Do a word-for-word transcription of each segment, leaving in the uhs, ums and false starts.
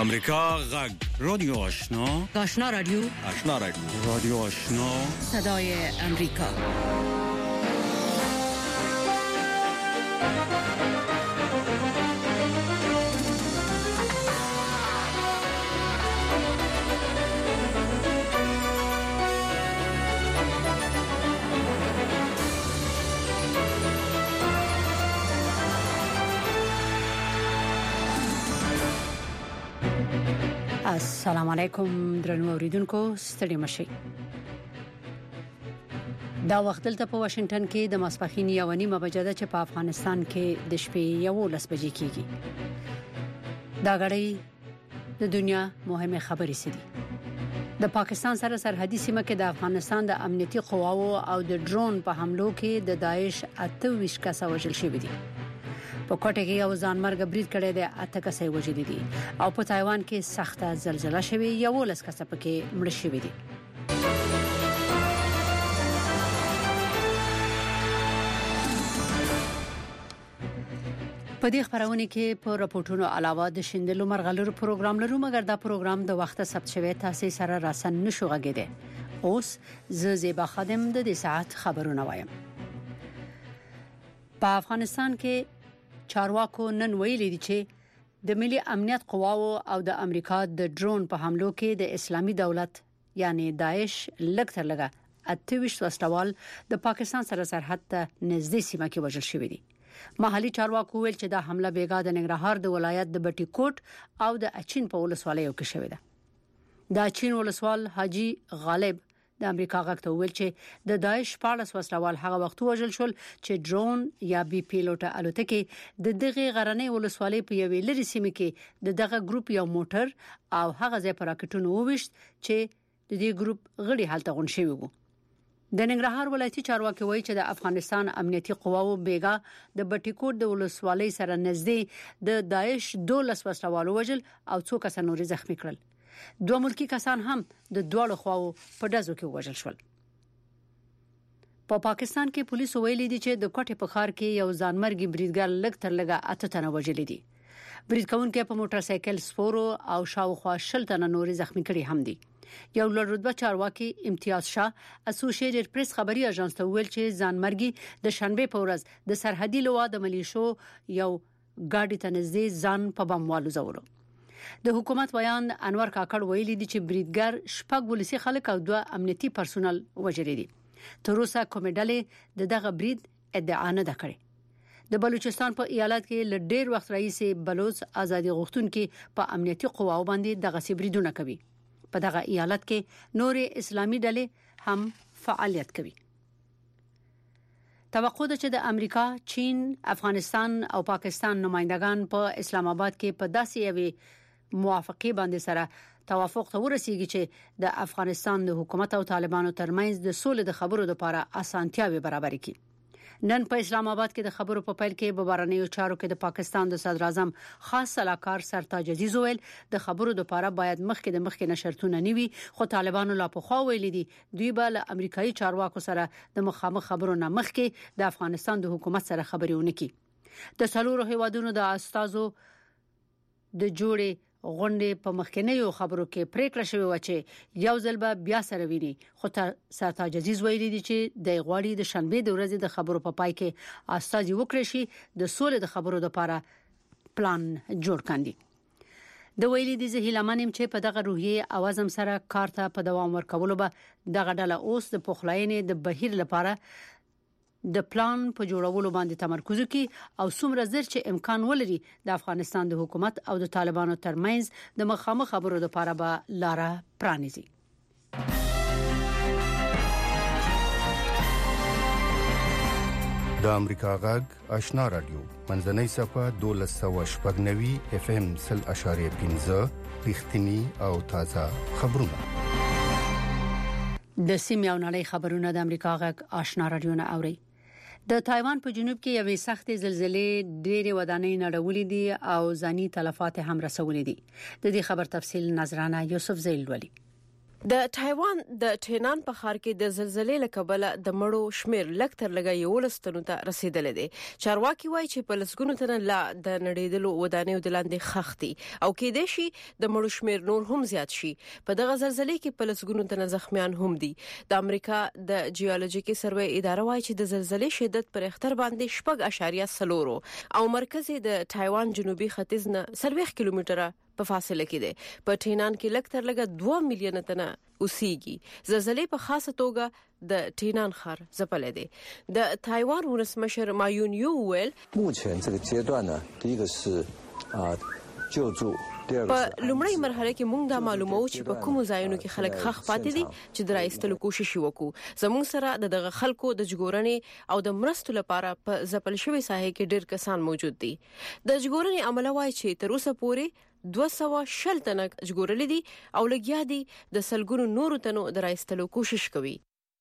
امریکا غږ رادیو آشنا آشنا رادیو آشنا رادیو رادیو آشنا صدای امریکا. السلام علیکم درنو اوریدونکو ستړي مشي. دا وخت دلته په واشنگټن کې د ماسپخین یو نیمه بجې ده چې په افغانستان کې د شپې یو لس بجې کېږي. دا غړي د دنیا مهمه خبرې سدي. د پاکستان سره سرحدي سیمه کې د افغانستان د امنیتي قواو او د ډرون په حملو کې د داعش اته ویشت کسه وژل شوي دي. په کوټه کې یو ځانمرګ برید کړی دی، اته کسې وژل دي او په تایوان کې سخته زلزلہ شوې، یو لس کسه پکې مړ شوي دي. په دې خبرونه کې په راپورټونو علاوه د شیندلو مرغلرو پروګرام لرو، مګر دا پروګرام د وخت ثبت شوی تاسو سره راسن نشو غږیده. اوس ز زیبا خادم د دې ساعت خبرونه وایم. په افغانستان کې چارواکو نن ویلي دي چې د ملي امنیت قواو او د امریکا د ډرون په حملو کې د اسلامي دولت یعنی داعش لکتر لګه اته ویشت وسلوال د پاکستان سره سرحد ته نږدې سیمه کې وژل شوی دي. محلي چارواکو ویل چې دا حمله بیګا د ننګرهار د ولایت د بټي کوټ او د اچین په ولسوالیو کې شوې ده. د اچین ولسوال حاجی غالب د امریکا غاکته ویل چې د داعش پاړس وسلوال هغه وخت وژل شول چې ډرون یا بي پیلوټه الوتکه د دغه غرنۍ ولسوالۍ په یوې لري سیمه کې د دغه ګروپ یو موټر او هغه ځای پر راکټونو وويشت چې د دې ګروپ غړي حالت غون شوی وو. د ننګرهار ولایتي چارواکي وایي چې د افغانستان امنیتي قواو بیګا د بټي کوټ د ولسوالۍ سره نږدې د داعش دولس وسلوال وژل او څو کسان نور زخمی کړل. دوه ملکی کسان هم د دوړو خواو په دزو کې وژل شول. په پا پاکستان کې پولیسو ویلي دي چې د کوټې په ښار کې یو ځانمرګي بریدګر لږ تر لږه اته تنه وژل دي. برید کوونکي په موټر سایکل سپورو او شاوخوا شل تنه نور زخمی کړي هم دي. یو لوړ رتبه چارواکي امتیاز شاه اسوسییټډ پریس خبري اژانس ته ویل چې ځانمرګي د شنبه په ورځ د سرحدي لوا د ملیشو یو ګاډي ته نږدې ځان په بم والو زورو. د حکومت بیان انور کاکړ ویلي دي چې بریدګر شپږ ولسی خلک او دوه امنیتي پرسونل وژلي دي. تر اوسه کومېډلې د دغه برید ادعا نه ده کړې. د بلوچستان په ایالت کې ل ډیر وخت رئیس بلوچ ازادي غوښتونکو په امنیتي قواو باندې دغه سبریدونه کوي. په دغه ایالت کې نور اسلامي ډلې هم فعالیت کوي. توقع ده چې د امریکا، چین، افغانستان او پاکستان نمائندگان په اسلام آباد کې په داسې یوې موافقه باندې سره توافق ته ورسیږي چې د افغانستان د حکومت او طالبانو ترمنځ د سولې د خبرو لپاره اسانتیاوي برابر کړي. نن په اسلام آباد کې د خبرو په پیل کې په بهرنیو چارو کې د پاکستان د صدر اعظم خاص سلاکار سرتاج عزیز ویل د خبرو لپاره باید مخکې د مخکې نشرتونه نیوي، خو طالبانو لا په خوا ویل دي دوی به له امریکایي چارواکو سره د مخامخ خبرو نه مخکې د افغانستان د حکومت سره خبرې ونکړي. د څلورو هیوادونو د استازو د جوړې غونډې په مخکنیو خبرو کې پریکړه شوې و چې یو ځل به بیا سره ویني، خو سرتاج عزیز ویلي دي چې د غواړي د شنبه د ورځې د خبرو په پای کې استازي وکړي شي د سولې د خبرو لپاره پلان جوړ کړي. د ویلي دي زه هیلمنم چې په دغه روحیه اوازم سره کار ته په دوام ورکولو به دغه ډله اوس د پخلاینې د بهیر لپاره د پلان په جوړولو باندې تمرکز کوي او څومره زر چې امکان ولري د افغانستان د حکومت او د طالبانو ترمنځ د مخامخ خبرو لپاره به لاره پرانیزي. د امریکا غږ آشنا رادیو منځنۍ صفه دولس سوه شپږ نوي اف ام سل اشاریه پنځه رښتینی او تازه خبرونه. د سیمه او نړۍ خبرونه د امریکا غږ آشنا رادیو نه اوري. د تایوان په جنوب کې یوې سختې زلزلې ډېرې ودانۍ نړولې دي او ځاني تلفات هم رسولې دي. د دې خبر تفصیل نظرانه یوسف زیل ولی. د تایوان د ټینان په ښار کې د زلزلې له کبله د مړو شمیر لږ تر لږه یولس تنو ته رسیدلې دي. چارواکي وایي چې په لسګونو تنه لا د نړیدلو ودانیو د لاندې خښتي او کېدای شي د مړو شمیر نور هم زیات شي. په دغه زلزلې کې په لسګونو تنه زخمیان هم دي. د امریکا د جیولوژیکي سروې اداره وایي چې د زلزلې شدت پر اختر باندې شپږ اشاریه څلور او مرکز د تایوان جنوبي ختیځ نه څلوېښت کیلومتره په فاصله کې ده. په ټینان کې لږ تر لږه دوه میلیونه تنه اوسېږي. زلزلې په خاصه توګه د ټینان ښار ځپلې ده. د تایوان ولسمشر مایون یو ویل 目前这个阶段呢，第一个是啊救助。 په لومړی مرحله کې موږ دا معلومو چې په کوم ځایونو کې خلک خخ پاتې دي چې د راایستلو کوشش وکړو. زموږ سره د دغه خلکو د جګورنې او د مرستو لپاره په ځپل شوی ساحه کې ډېر کسان موجود دي. د جګورنې عمله وایي چې تر اوسه پورې دوه سوه شل تنه جګورلې دي او لګیا دي د سلګونو نورو تنو د راایستلو کوشش کوي.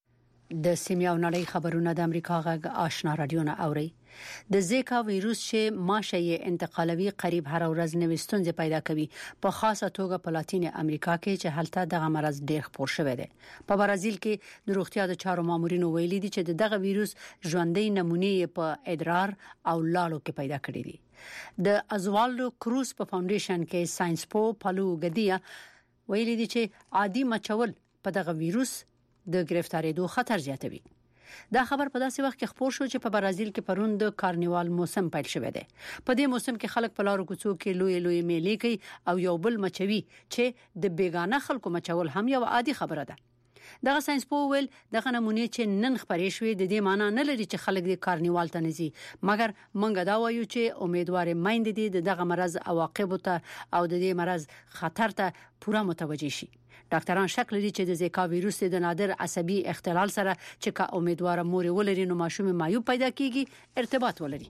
د سیمه او نړۍ خبرونه د امریکا غږ آشنا رادیو نه اوري. د زیکا وایروس چې ماشه یې انتقالوي قریب هر ورځ نوې ستونزې پیدا کوي په خاصه توګه په لاتین امریکا کې چې هلته دغه مرض ډېر خپور شوی دی. په برازیل کې د روغتیا د چارو مامورینو ویلي دي چې دغه وایروس ژوندۍ نمونې په ادرار او لاړو کې پیدا کړي دي. د ازوالدو کروز په فاونډیشن کې ساينس پو پالو ګدیا ویلي دي چې عادي مچول په دغه وایروس د گرفتاریدو خطر زیاتوي. دا خبر په داسې وخت کې خبر شو چې په برازیل کې پرون د کارنیوال موسم پیل شوی دی. په دې موسم کې خلک په لارو کوڅو کې لوی لوی میلې کوي او یو بل مچوي چې د بیگانه خلکو مچول هم یو عادي خبره ده. دغه ساينس په ویل دغه نمونې چې نن خبرې شوې د دې معنی نه لري چې خلک د کارنیوال ته نزي، مګر مونږ دا وایو چې امیدوار مایند دي دغه مرض عواقب ته او د دې مرض خطر ته پوره متوجي شي. ډاکټران شک لري چې د زیکا وایروس د نادر عصبي اختلال سره چې کا امیدوار مور ولري نو ماشوم مایوب پیدا کیږي ارتباط ولري.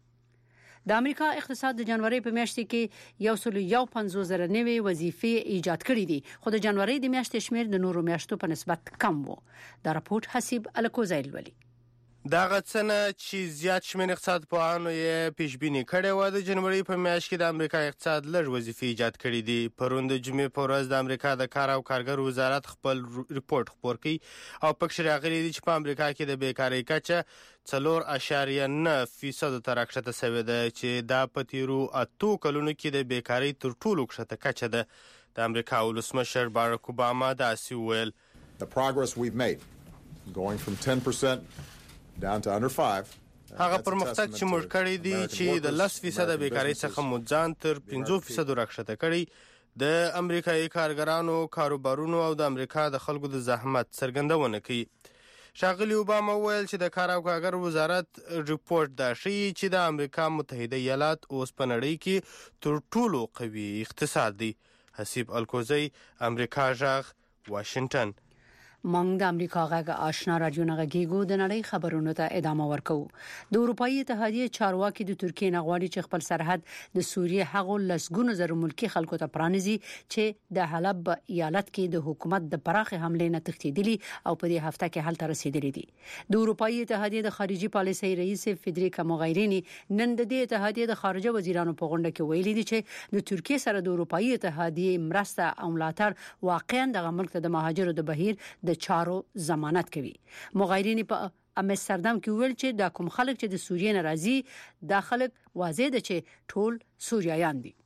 د امریکا اقتصاد د جنوري په میاشت کې یو سل یو پنځوس زره نوې وظیفې ایجاد کړې دي خو د جنوري د میاشتې شمیر د نورو میاشتو په نسبت کم وو. دا راپورټ حسیب الکوزایل ولي. دا غڅنه چې زیات شمیر اقتصاد پوهانو یې پیشبینی کړې و د جنوري په میاشت کې د امریکا اقتصاد لږ وظیفې ایجاد کړې دي. پرون د جمعې په ورځ د امریکا د کار او کارګر وزارت خپل ریپورت خپور کړ او پکې راغلي دي چې په امریکا کې د بیکاری کچه څلور اشاریه نه فیصد ته راکښته شوې ده چې دا په تیرو اتو کلونو کې د بیکاری تر ټولو کښته کچه ده. د امریکا ولسمشر باراک اوباما داسې ویل The progress we've made going from ten percent down to under five. هغه پرمختګ چې موږ کړی دی چې د لس فیصد بیکاری څخه مو ځان تر پنځه فیصد راکښته کړی د امریکایي کارګرانو کاروبارونو او د امریکا د خلکو د زحمت څرګندونه کوي. ښاغلي اوباما ویل چې د کار او کارګر وزارت ریپورت دا ښیي چې د امریکا متحده ایالات اوس په نړۍ کې تر ټولو قوي اقتصاد دی. حسیب الکوزی، امریکا غږ، واشنگټن. مونږ د امریکا غږ آشنا رادیو نه غږیږو. د نړۍ خبرونو ته ادامه ورکوو. د اروپאי اتحادیه چارواکي د ترکیې نه غواړي چې خپل سرحد د سوریې هغو لسګونو زره ملکی خلکو ته پرانیزي چې د حلب ایالت کې د حکومت د پراخه حمله نه تښتیدلي او په دې هفته کې حالت رسیدلي دي. د اروپאי اتحادیه د خارجي پالیسۍ رئیس فدریکا موغیرینی نن د دې اتحادیه د خارجه وزیرانو په غونډه کې ویلي دي چې د ترکیې سره د اروپאי اتحادیه مرسته او ملاتړ واقعا د ملک ته د مهاجرو د بهیر د چارو ضمانت کوي. مغایرینی په امستردام کې ویل چې دا کوم خلک چې د سوریې ناراضي دا خلک واضح دي چې ټول سوریایان دي.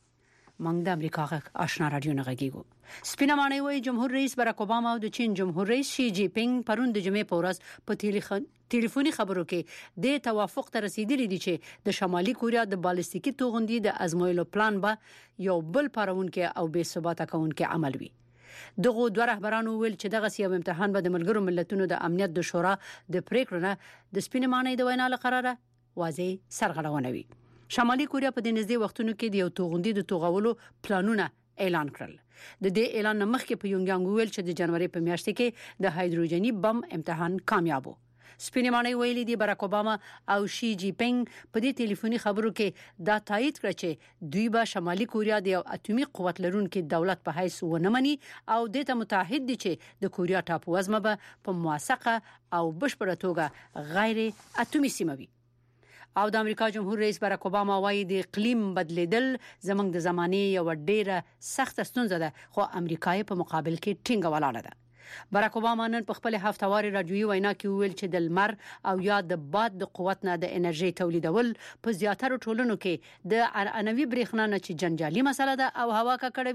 مونږ د امریکا غږ آشنا رادیو نه غږیږو. سپینمانه وی جمهور رئیس باراک اوباما او د چین جمهور رئیس شي جی پینګ پرون د جمعې په ورځ په ټلیفوني خبرو کې د توافق ته رسیدلي دي چې د شمالي کوریا د بالستیکي توغندي د ازمویلو پلان به یو بل پرونکو او بې ثباته کونکو عمل وي. دغه دوه رهبرانو ویل چې دغه سیاو امتحان به د ملګرو ملتونو د امنیت د شورا د پریکړو نه د سپینمانه د وینا لپاره واضح سرغړونه وي. شمالي کوریا په دې نږدې وختونو کې د یو توغندي د توغولو پلانونه اعلان کړل. د دې اعلان مخکې په یونګیانګ ویل چې د جنوري په میاشت کې د هایدروجني بم امتحان کامیاب وو. سپینمانه ویلي دی باراک اوباما او شي جی پینګ په دې ټلیفوني خبرو کې دا تایید کړ چې دوی به شمالي کوریا د یو اټومي قوت لرونکي دولت په حیث ونه مني او د ته متحد دي چې د کوریا ټاپو وزمه به په موثقه او بشپړه توګه غیر اټومي سیمه وي. او د امریکا جمهور رئیس باراک اوباما وايي د اقلیم بدلیدل زموږ د زمانه یو ډیره سخت ستونزه ده خو امریکا په مقابل کې ټینګه ولاړه ده. باراک اوباما نن په خپل هفتواري راډیوي وینا کې ویل چې د لمر او یا د باد د قوت نه د انرژي تولیدول په زیاتره ټولنو کې د عنعنوي برېښنا نه چې جنجالي مسله ده او هوا ککړه